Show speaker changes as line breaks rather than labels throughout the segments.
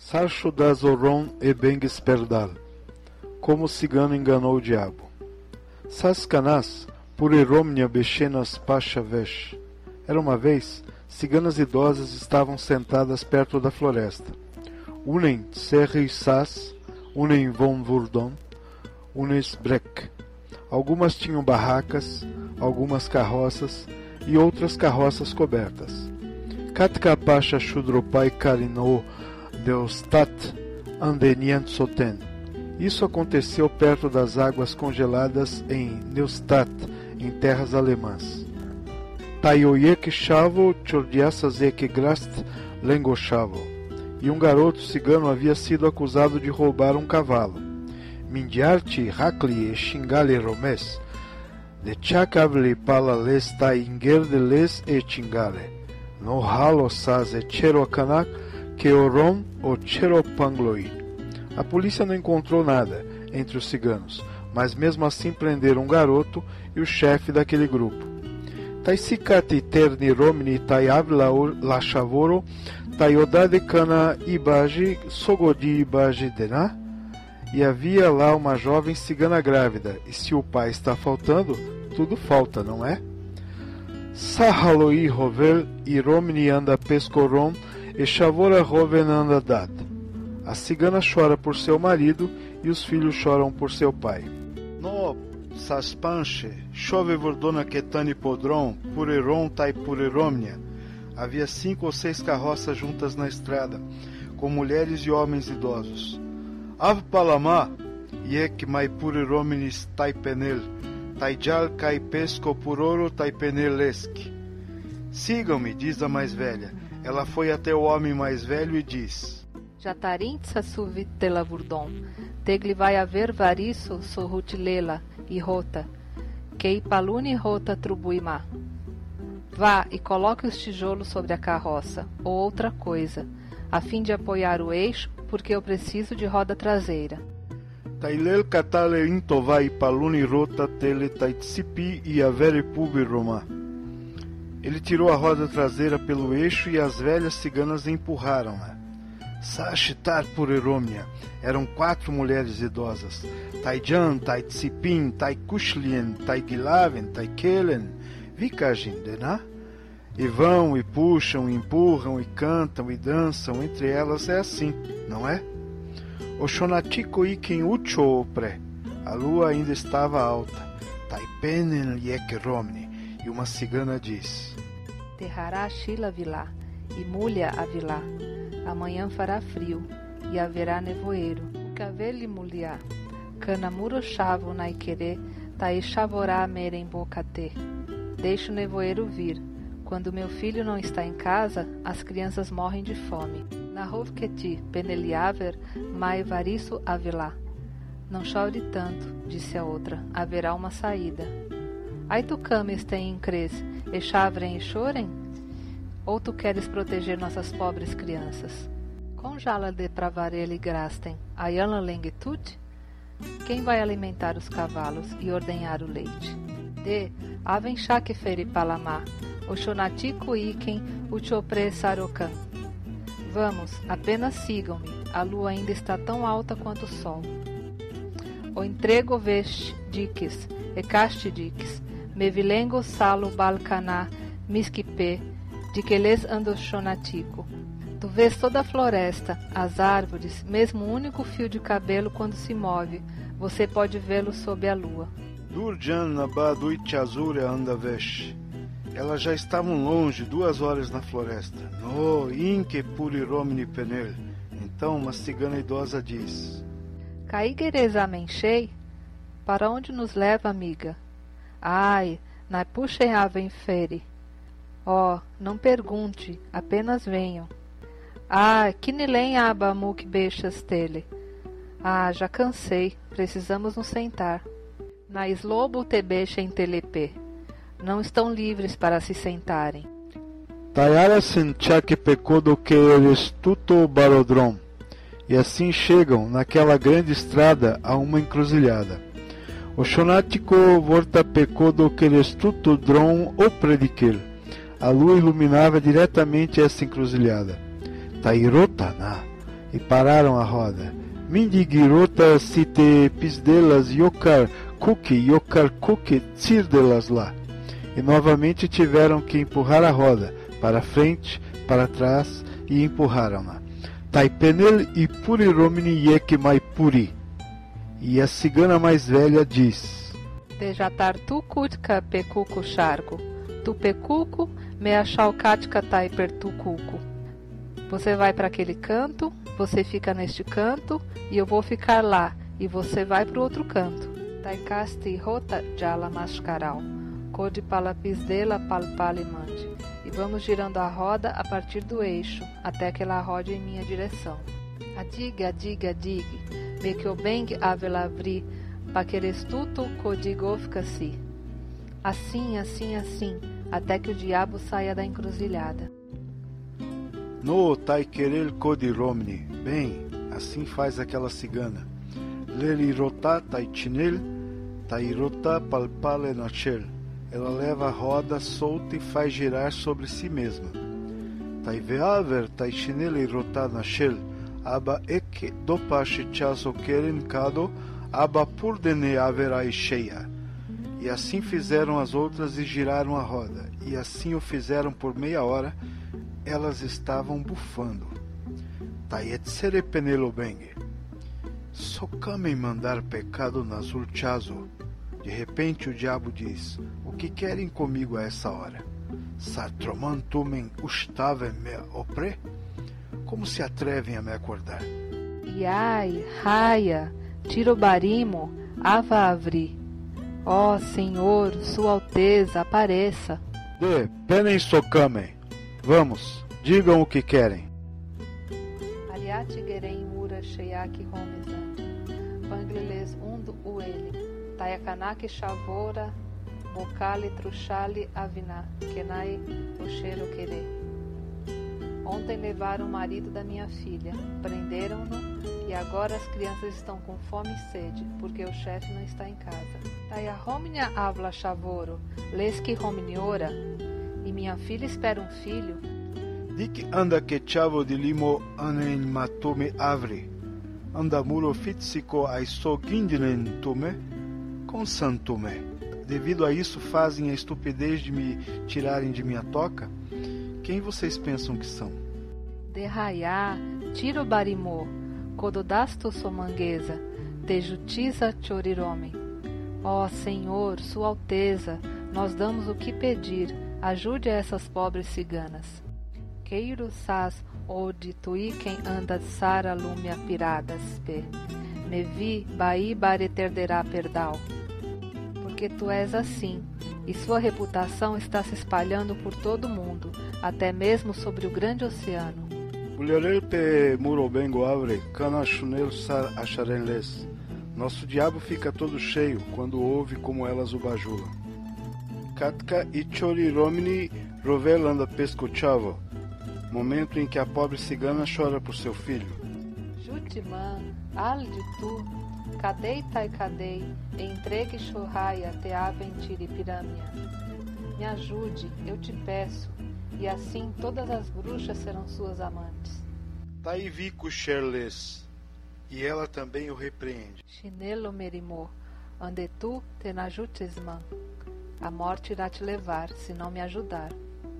Sarcho da Zoron e Bengues Perdal. Como o cigano enganou o diabo. Sascanas, Puriromnia Bechenas Pachavesh. Era uma vez, ciganas idosas estavam sentadas perto da floresta. Unem Serri Sas, unem Von Vurdon, unes Brek. Algumas tinham barracas, algumas carroças e outras carroças cobertas. Katka Pacha Shudropai Karino Deustat Andenient Soten. Isso aconteceu perto das águas congeladas em Neustadt, em terras alemãs. Taioyek Shavo Chordiasazek Grast Lengoshavo. E um garoto cigano havia sido acusado de roubar um cavalo. Mindiarti Hakli e Xingale Romes, de Chakavli Palales Taingerdeles e Chingale, no Halo Saz e Cherokanak, Keoron o Cheropangloi. A polícia não encontrou nada entre os ciganos, mas mesmo assim prenderam um garoto e o chefe daquele grupo. Taisikati Terni Romni Tayavla Lashavoro, Tayodade Kana Ibaji Sogodi Ibaji Dena. E havia lá uma jovem cigana grávida, e se o pai está faltando, tudo falta, não é? Sahaloi Rovel e Romni anda pescoron e Shavora Roven anda dad. A cigana chora por seu marido e os filhos choram por seu pai. No Saspanche, chove vordona ketani podron, pureron tai pureromnia. Havia 5 ou 6 carroças juntas na estrada, com mulheres e homens idosos. Av palama, yek mai purerominis tai penel, taijal kai pesco puroro tai penelesk. Sigam-me, diz a mais velha. Ela foi até o homem mais velho e diz:
Jatarintsa suvit tela vurdon, tegli vai haver varisso sorrutilela e rota, kei paluni rota trubuimá. Vá e coloque os tijolos sobre a carroça, ou outra coisa, a fim de apoiar o eixo, porque eu preciso de roda traseira.
Tailel katale intovai paluni rota tele taitsipi e avere pubi romá. Ele tirou a roda traseira pelo eixo e as velhas ciganas empurraram-na. Sachitar pureromnia. Eram 4 mulheres idosas. Taijan, Taitsipin, Taikushlien, Taigilaven, Taikelen, Vikajindena. E vão, e puxam, e empurram, e cantam, e dançam. Entre elas é assim, não é? Oshonatiko iken ucho-opre. A lua ainda estava alta. Taipenen liek romni. E uma cigana diz:
Terrará Shila vilá, e mulha a vilá. Amanhã fará frio, e haverá nevoeiro. Cavele mulher, canamuro chavo naikere, taishavorá merembocate. Deixa o nevoeiro vir. Quando meu filho não está em casa, as crianças morrem de fome. Nahovketi peneliaver mai varisso avilá. Não chore tanto, disse a outra, haverá uma saída. Ai tu cames tem incres, e chavrem e chorem? Ou tu queres proteger nossas pobres crianças? Conjala de pravarele grasten, ayala lengitude? Quem vai alimentar os cavalos e ordenhar o leite? De aven shake feri palamá, o shonatico iken uchopre sarokan. Vamos, apenas sigam-me, a lua ainda está tão alta quanto o sol. O entrego veste diques, e caste diques, mevilengo salo balcaná, misquipe, de que lhes ando shonatico. Tu vês toda a floresta, as árvores, mesmo o único fio de cabelo quando se move, você pode vê-lo sob a lua.
Durjan nabadui chazure andavesh. Elas já estavam longe, 2 horas na floresta. No inque puriromni penel. Então uma cigana idosa diz:
Caigereza menchei? Para onde nos leva, amiga? Ai, na puxem ave fere. Oh, não pergunte, apenas venham. Ah, que nilém abamuk beixas tele. Ah, já cansei, precisamos nos sentar. Na eslobo te beixa em telepê. Não estão livres para se sentarem.
Tayara senchake pecodo que eles tuto barodrom. E assim chegam naquela grande estrada a uma encruzilhada. O shonatico vorta pecodo que eles tuto drom o prediquel. A lua iluminava diretamente essa encruzilhada. Tairotana, e pararam a roda. Mindigirota se te pisdelas yokar kuki tsirdelas lá. E novamente tiveram que empurrar a roda, para frente, para trás, e empurraram-na. Taipenel e puri romini yek mai puri. E a cigana mais velha diz:
Dejatar tu kutka pekuku chargo, tu pekuku me achalkatka tai per tu kuku. Você vai para aquele canto, você fica neste canto, e eu vou ficar lá, e você vai para o outro canto. Taikasti rota jala mascaral, code palapisdela palpale mande. E vamos girando a roda a partir do eixo, até que ela rode em minha direção. Adig, adig, adig, me que o beng avelavri, paquerestuto codigofca-se. Assim, assim, assim, até que o diabo saia da encruzilhada.
No taikerel codiromni. Bem, assim faz aquela cigana. Lelirotá taichinel, tairotá palpale nachel. Ela leva a roda solta e faz girar sobre si mesma. Taiveaver taichinel irotá nachel, aba ek dopache chaso keren kado, aba purdene averai cheia. E assim fizeram as outras e giraram a roda. E assim o fizeram por meia hora. Elas estavam bufando. Taietsere penelobeng. Socamen mandar pecado nazul chazo. De repente o diabo diz: o que querem comigo a essa hora? Sartromantumen ustaven me opre? Como se atrevem a me acordar?
Iai, raia, tirobarimo, ava avri. Ó Senhor, Sua Alteza, apareça.
De penem socamen. Vamos, digam o que querem.
Aliati gerem mura sheyaki homizante. Pangleles undu uele. Tayakanaki shavora, bocali truchali avina. Kenai ocheiro querer. Ontem levaram o marido da minha filha. Prenderam-no e agora as crianças estão com fome e sede, porque o chefe não está em casa. Taya homina avla shavoro, leski hominiora. E minha filha espera um filho.
Dik anda que chavo de limo anen matome avre. Anda muro fitsiko aiso gindinen tume, consantume. Devido a isso fazem a estupidez de me tirarem de minha toca? Quem vocês pensam que são?
Derraiá, tiro barimô, cododasto somanguesa, tejutiza chorirome. Ó Senhor, Sua Alteza, nós damos o que pedir. Ajude a essas pobres ciganas. Queiro sas ou de tui quem anda sara lumia piradas pe. Me vi baí bareterderá perdal. Porque tu és assim, e sua reputação está se espalhando por todo o mundo, até mesmo sobre o grande oceano.
Mulherel pe murobengo avre, cana chunel sar acharenles. Nosso diabo fica todo cheio quando ouve como elas o bajulam. Katka e choriromni rovelanda pescochavo. Momento em que a pobre cigana chora por seu filho.
Jutiman, alde tu, cadei tai cadei, entregue chorraia te aventire pirâmia. Me ajude, eu te peço, e assim todas as bruxas serão suas amantes.
Taivico Sherles. E ela também o repreende.
Chinelo merimô, ande tu tenajutesman. A morte irá te levar, se não me ajudar.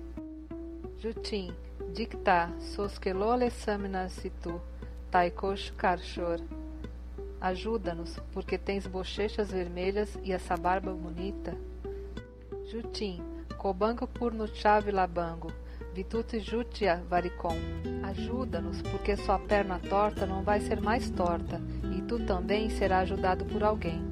Jutim, dicta, soskelole samina situ, taikosh karshor. Ajuda-nos, porque tens bochechas vermelhas e essa barba bonita. Jutim, cobango por no chave labango, vituti jutia varicom. Ajuda-nos, porque sua perna torta não vai ser mais torta, e tu também serás ajudado por alguém.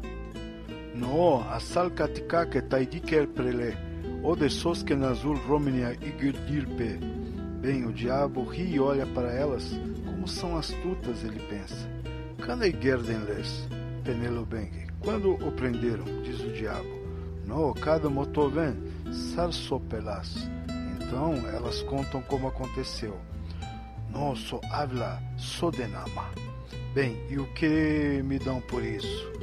No, asal katikake taidiker prele, o de sosken azul romnia igurdirpe. Bem, o diabo ri e olha para elas, como são astutas, ele pensa. Canei gerdenles, Penelobeng. Quando o prenderam, diz o diabo. No, cada motoven, sarsopelas. Então, elas contam como aconteceu. No, so habla, sodenama. Bem, e o que me dão por isso?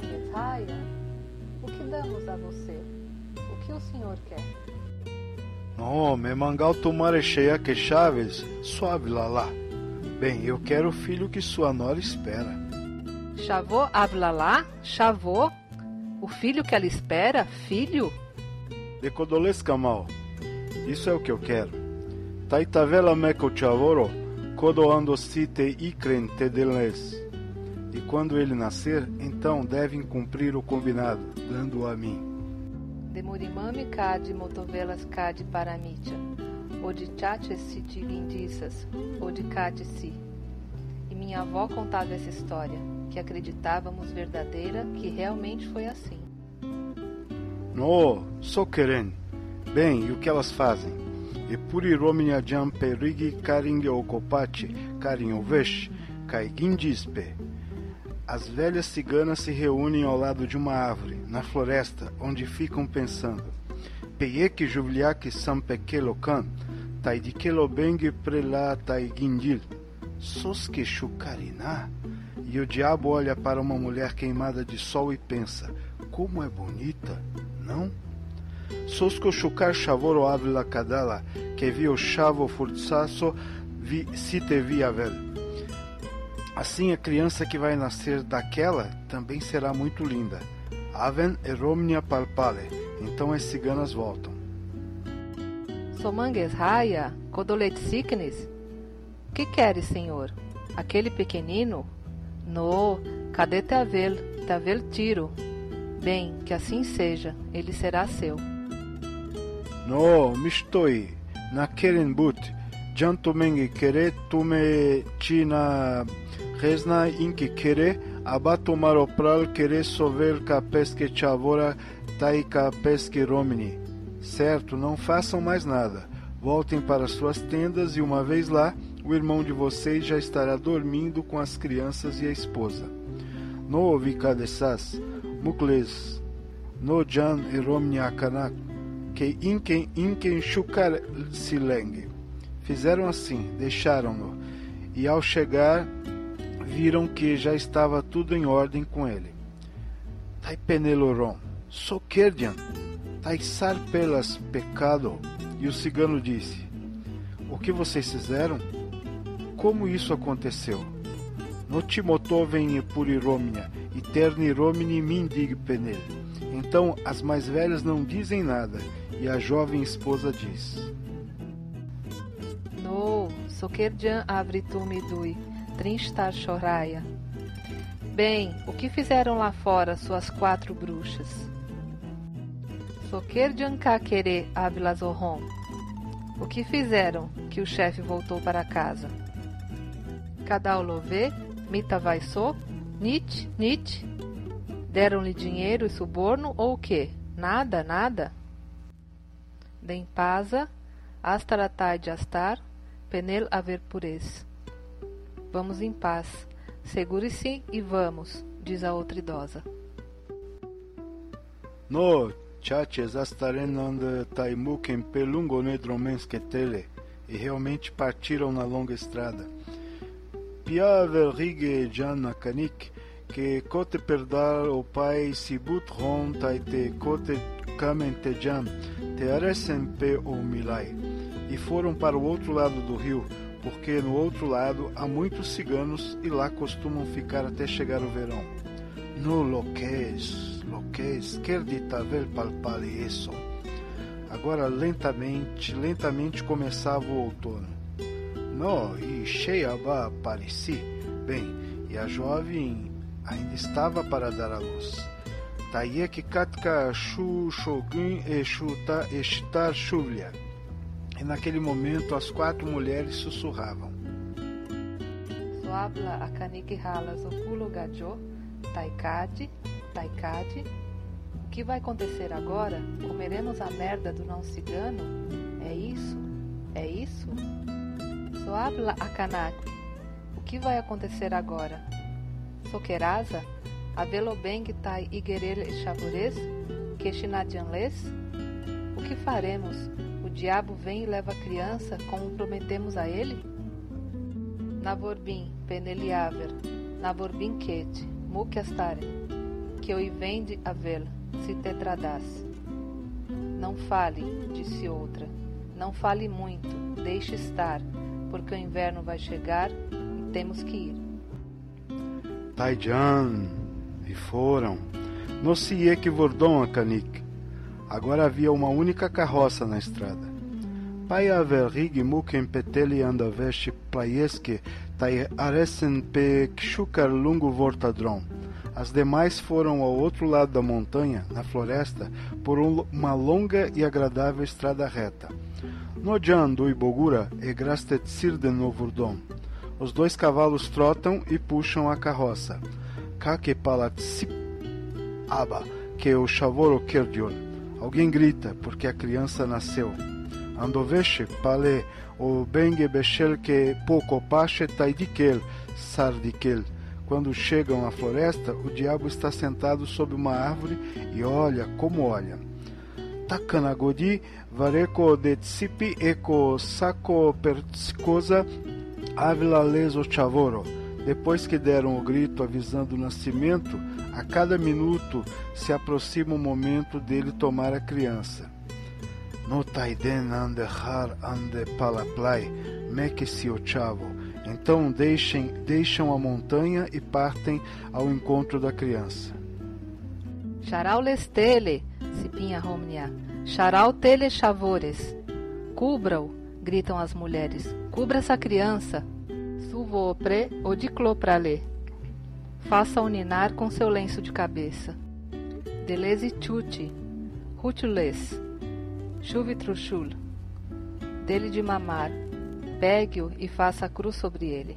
Somanguetaia, o que damos a você? O que o senhor quer?
Não, me mangal tomare cheia que chaves, suave lá. Bem, eu quero o filho que sua nora espera.
Chavô avlalá? Chavô? O filho que ela espera? Filho?
De codolesca mal. Isso é o que eu quero. Taitavela meco chavoro, codoando site icren te deles. E quando ele nascer, então devem cumprir o combinado, dando-o a mim.
Demurimami cade motovelas cade paramitya, ou de chaches se tigindissas, ou de cade si. E minha avó contava essa história, que acreditávamos verdadeira, que realmente foi assim.
No, só querem. Bem, e o que elas fazem? E puri romina jam perigi caringue okopachi, carinho vesh, caigindispe. As velhas ciganas se reúnem ao lado de uma árvore, na floresta, onde ficam pensando. Peyek juvliak sampekelokan, taidikelobengue prela taigindil. Soske chukarina. E o diabo olha para uma mulher queimada de sol e pensa, como é bonita, não? Sosko chukar chavoro avila kadala, que vi o chavo forzaço se te via velho. Assim a criança que vai nascer daquela também será muito linda. Aven eromnia palpale. Então as ciganas voltam.
Somangues raya, codoletsiknes. O que queres, senhor? Aquele pequenino? No, cadê Tavel tiro? Bem, que assim seja, ele será seu.
No, mistoi, na kerenbut, jantomengi kere tume china resna inki kere, abatomaropral kere sover kapesque chavora taika pesque romini. Certo, não façam mais nada. Voltem para suas tendas e uma vez lá, o irmão de vocês já estará dormindo com as crianças e a esposa. No vikadesas, mukles, no jan eromni akanak, que inken shukar sileng. Fizeram assim, deixaram-no, e ao chegar, viram que já estava tudo em ordem com ele. Tai peneloron, sokerdian, tai sarpelas pecado. E o cigano disse, o que vocês fizeram? Como isso aconteceu? No timotoven e puriromnia, e terniromini mindig penel. Então as mais velhas não dizem nada, e a jovem esposa diz,
No, sokerdian avritumidui, trinstar chorraia. Bem, o que fizeram lá fora suas 4 bruxas? Sokerdian kakere avilazorrom. O que fizeram que o chefe voltou para casa? Kadaolove, mitavaiso, nit. Deram-lhe dinheiro e suborno ou o quê? Nada. Dempasa, astaratai de astar, penel haver purez. Vamos em paz. Segure-se e vamos, diz a outra idosa.
No, chaches astarenand taimuken pelungo nedromenske tele, e realmente partiram na longa estrada. Piavel rige jan kanik, que cote perdar o pai sibut ron taite cote kamen te jam, te aresen pe o milai. E foram para o outro lado do rio, porque no outro lado há muitos ciganos e lá costumam ficar até chegar o verão. No loques, querditavel palpale isso. Agora lentamente começava o outono. No, e cheia ba pareci. Bem, e a jovem ainda estava para dar à luz. Taie que katka shu shogun e shuta estar chuvlia. E naquele momento as 4 mulheres sussurravam.
Soabla a canik ralas oculo gajo, taikade. O que vai acontecer agora? Comeremos a merda do não cigano? É isso? Soabla a kanak. O que vai acontecer agora? Sokerasa, avelobeng tai igerele chavures, queshinadianles? O que faremos? O diabo vem e leva a criança, como prometemos a ele? Navorbim, peneliaver, navorbim quete, mukiastaren, que eu vende a vel, se tetradas. Não fale, disse outra, Não fale muito, deixe estar, porque o inverno vai chegar e temos que ir.
Taijan, e foram. No sie que vordon a canik. Agora havia uma única carroça na estrada. Pai averrig muken peteli andaveste plaieske tai aresen pe kshukar lungo vortadron. As demais foram ao outro lado da montanha, na floresta, por uma longa e agradável estrada reta. Nojan do Ibogura e Grastetsirden no Vurdon. Os dois cavalos trotam e puxam a carroça. Kake palatsip aba, que o chavoro kerdion. Alguém grita, porque a criança nasceu. Andoveshe pale o benge beshel que pouco pache taidikel sardikel. Quando chegam à floresta, o diabo está sentado sob uma árvore e olha como olha. Takanagodi vareko de tsipi eko sako pertsikosa avila leso chavoro. Depois que deram o grito avisando o nascimento, a cada minuto se aproxima o momento dele tomar a criança. No taiden andehar ande palaplai meke si o chavo. Então deixam a montanha e partem ao encontro da criança.
Charau lestele, Sipinha Romnia. Charau tele chavores. Cubra-o, gritam as mulheres. Cubra essa criança. Suvo opre ou dicloprale. Faça-o ninar com seu lenço de cabeça. Deleze chuti. Rutules. Chuvitruchul. Dele de mamar. Pegue-o e faça a cruz sobre ele.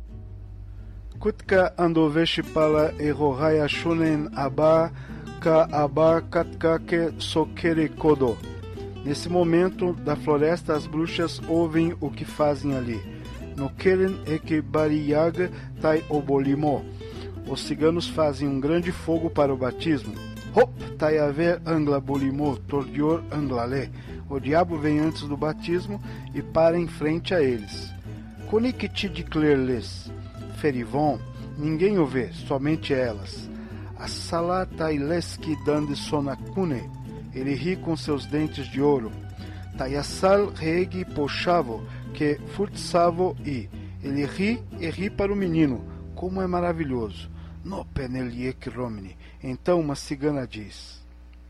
Kutka andoveshi pala erohaya shunen aba ka aba katkake sokere kodo. Nesse momento da floresta, as bruxas ouvem o que fazem ali. No keren eke bariyaga tai obolimo. Os ciganos fazem um grande fogo para o batismo. Hop tai ave angla bolimo tordior anglale. O diabo vem antes do batismo e para em frente a eles. Konikiti de clerles, ferivon, ninguém o vê, somente elas. A salataileski dande sonakune, ele ri com seus dentes de ouro. Tayasal regi pochavo, que furtsavo i, ele ri e ri para o menino, como é maravilhoso. No peneliek romni, então uma cigana diz.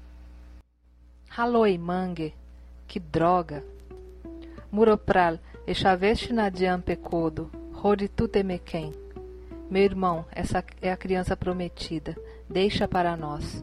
Haloi mangue. Que droga! Muropral, echaveste nadiam pecodo, roditutemequem. Meu irmão, essa é a criança prometida. Deixa para nós.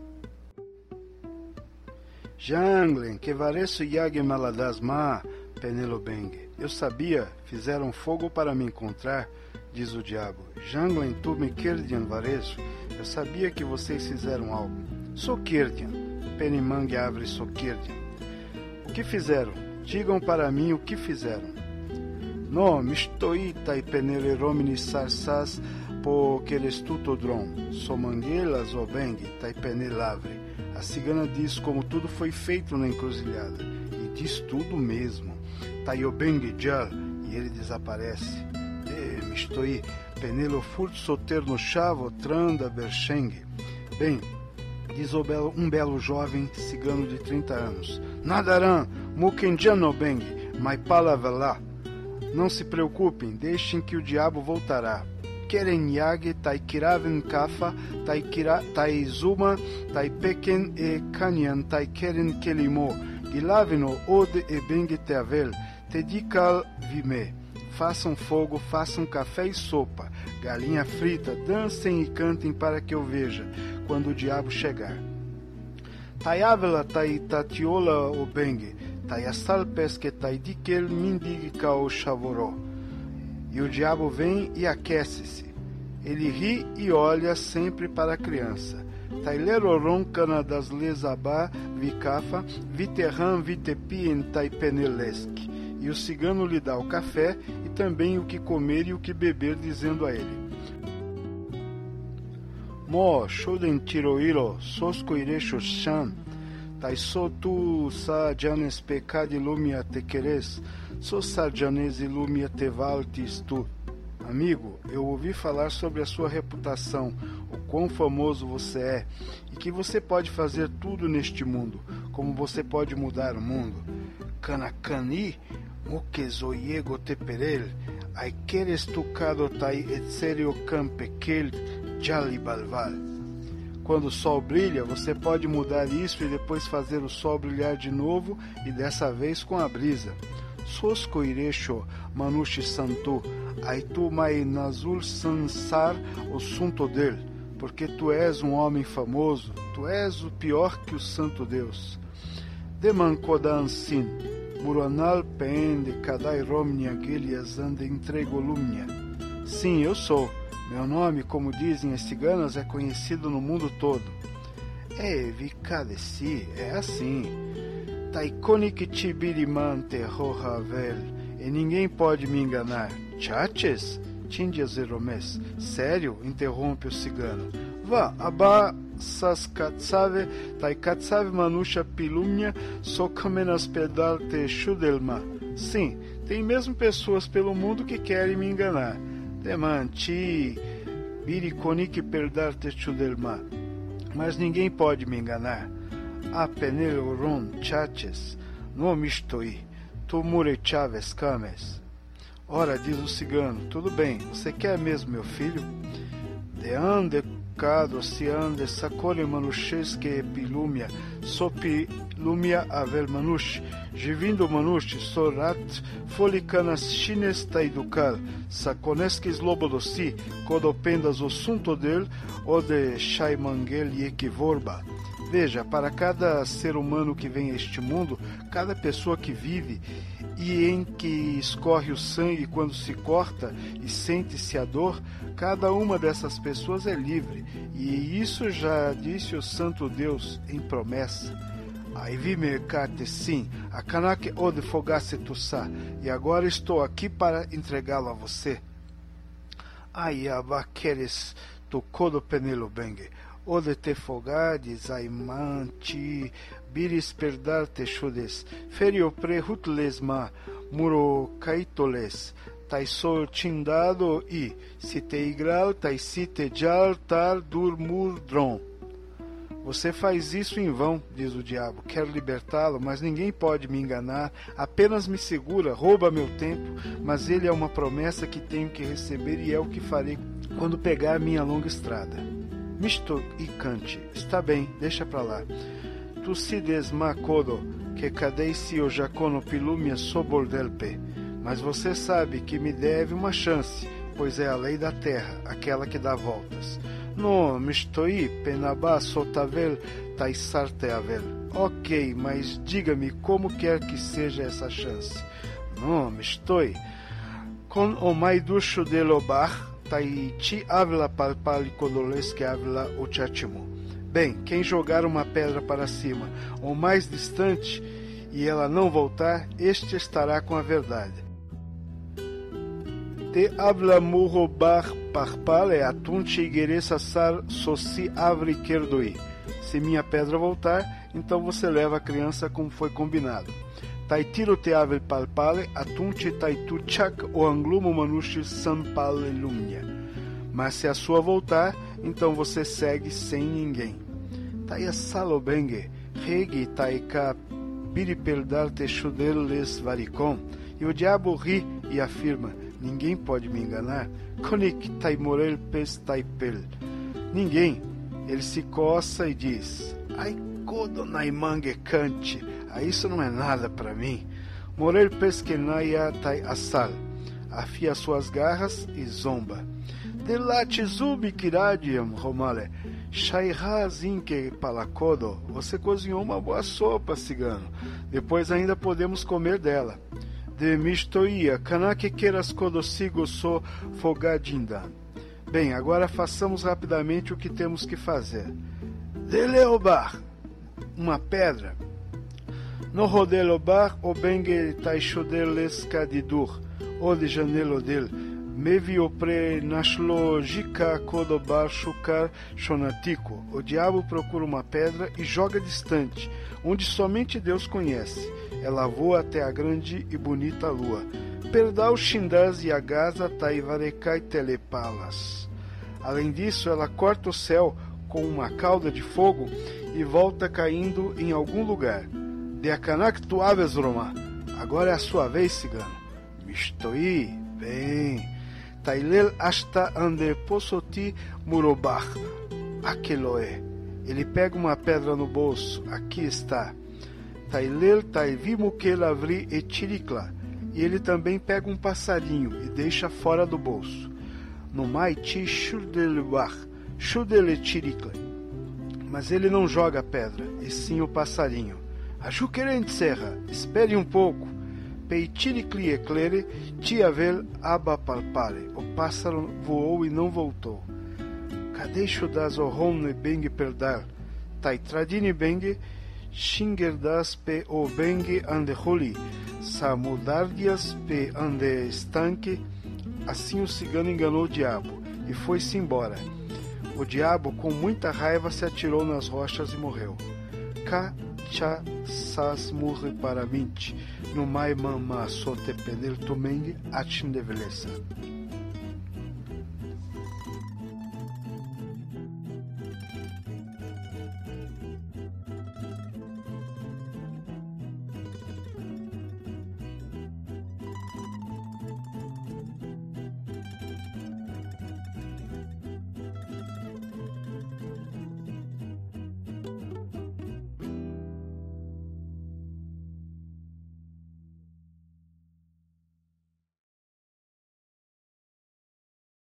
Janglen, que vareço yag maladasma, Penelobeng. Eu sabia, fizeram fogo para me encontrar, diz o diabo. Janglen, tu me kerdian vareço. Eu sabia que vocês fizeram algo. Sou kerdian, Penimang avre sou kerdian. O que fizeram? Digam para mim o que fizeram. No, mistoi tai peneleromini sarsas po querestutodron, somanguelas obeng tai penelavre. A cigana diz como tudo foi feito na encruzilhada, e diz tudo mesmo. Tai obeng jal, e ele desaparece. Mistoi penelo furt soter no chavo tranda bercheng. Bem, diz um belo jovem cigano de 30 anos. Nadaran, mukenjanobeng, maipalavela. Não se preocupem, deixem que o diabo voltará. Kerenyag, taikiraven kafa, taizuma, taipeken e kanyan, taikeren kelimo, gilavino ode e beng teavel, tedikal vime. Façam fogo, façam café e sopa, galinha frita, dancem e cantem para que eu veja, quando o diabo chegar. Tayavela taitatiola o beng, tayasal pesque taidikel mindig kao chavoró. E o diabo vem e aquece-se. Ele ri e olha sempre para a criança. Taileroron cana das lesabá vicafa, viterran vitepien taipenelesk. E o cigano lhe dá o café e também o que comer e o que beber, dizendo a ele: Mo shoden tiroiro soscoirecho chan, taiso tu sa janes pecadi lumia te queres, so sa janes lumia te valtis tu. Amigo, eu ouvi falar sobre a sua reputação, o quão famoso você é, e que você pode fazer tudo neste mundo, como você pode mudar o mundo. Canacani, muquezoiego teperel, aiqueres tucado tai etserio campequel jalibalval. Quando o sol brilha, você pode mudar isso e depois fazer o sol brilhar de novo e dessa vez com a brisa. Sosco irecho manushi santu, aitu mai nazul sansar o sunto dele, porque tu és um homem famoso, tu és o pior que o santo Deus. Demancodansin, muronal pende kadai romnia gilias ande entregolumnia. Sim, eu sou. Meu nome, como dizem as ciganas, é conhecido no mundo todo. Vicadesi, é assim. Taikonik tibirimante rohavel, e ninguém pode me enganar. Chaches? Tindias eromes. Sério? Interrompe o cigano. Vá, abá saskatsave, taikatsave manusha pilumnia, sokamenas pedal te chudelma. Sim, tem mesmo pessoas pelo mundo que querem me enganar. Demanti, birikonik perdar te chudelma. Mas ninguém pode me enganar. Apeneloron chaches, no mistoi, tu murechaves cames. Ora, diz o cigano, tudo bem, você quer mesmo meu filho? De ande cado se ande sacole manusheske epilumia, sopilumia avel manush, jivindo manush, sorat, folicanas chines taidukal, saconeskis lobodossi, codopendas o sunto del, o de shaimangel e equivorba. Veja, para cada ser humano que vem a este mundo, cada pessoa que vive e em que escorre o sangue quando se corta e sente-se a dor, cada uma dessas pessoas é livre, e isso já disse o Santo Deus em promessa. Aí vi mercate sim, a Kanak ode fogasse tussá, e agora estou aqui para entregá-lo a você. Aí abaqueres tocodo penelo bengue. Ode te fogades, aimanti, biris perdar te chudes, ferio prehutles muro caitoles, taisol tindado e, se te igral, taisi te jal tar durmurdron. Você faz isso em vão, diz o diabo, quero libertá-lo, mas ninguém pode me enganar, apenas me segura, rouba meu tempo, mas ele é uma promessa que tenho que receber e é o que farei quando pegar minha longa estrada. Misto e cante, está bem, deixa pra lá. Tu se desmacodo, que cadei se o jacono pilumia sobordelpe. Mas você sabe que me deve uma chance, pois é a lei da terra, aquela que dá voltas. No, mistoi penabá sotavel taisarteavel. Ok, mas diga-me como quer que seja essa chance. No, mistoi. Com o maiducho de lobar, Taiti avla palpali codoles que avla o chachimo. Bem, quem jogar uma pedra para cima ou mais distante e ela não voltar, este estará com a verdade. Te avla murrobar parpale atunche igeresa sar soci avri querdoi. Se minha pedra voltar, então você leva a criança como foi combinado. Taitiro te avel palpale, atunche taitu chak o anglumo manushi sampale lumnia. Mas se a sua voltar, então você segue sem ninguém. Taia salobenge, regi taika biriperdar te chudeles varicom. E o diabo ri e afirma, ninguém pode me enganar. Konik taimorel pes taipel. Ninguém. Ele se coça e diz, ai kodo naimange cante. Isso não é nada para mim. Morel pesquenaia tai assal. Afia suas garras e zomba. Delate zubi kiradiam, romale. Shaihazinke palacodo. Você cozinhou uma boa sopa, cigano. Depois ainda podemos comer dela. De mistoia, kanake queras codosigo so fogadindan. Bem, agora façamos rapidamente o que temos que fazer. Deleobar. Uma pedra. No rodelobar o bengue taishodeles kadidur, o de janelo del, mevio pre nashlojika kodobar shukar shonatico. O diabo procura uma pedra e joga distante, onde somente Deus conhece. Ela voa até a grande e bonita lua. Perdau shindaz e agaza taivarekai telepalas. Além disso, ela corta o céu com uma cauda de fogo e volta caindo em algum lugar. De akanak tu aves Roma, agora é a sua vez, cigano. Mistoi, bem. Tailel hasta ande posoti murobach. Aqueloé. Ele pega uma pedra no bolso. Aqui está. Tailel taivimuke lavri e tiricla. E ele também pega um passarinho e deixa fora do bolso. No maiti shudelebach, shudele tiricla. Mas ele não joga a pedra, e sim o passarinho. Ajuquerente serra, espere um pouco. Peitiricli eclere, tiavel aba palpare. O pássaro voou e não voltou. Cadeixo das orrone beng perdal. Taitradini beng, xingerdas pe o beng ande roli. Samudardias pe ande estanque. Assim o cigano enganou o diabo, e foi-se embora. O diabo, com muita raiva, se atirou nas rochas e morreu. Ca sas murre para minte, no mai mama sote penel tomeng achin de veleza.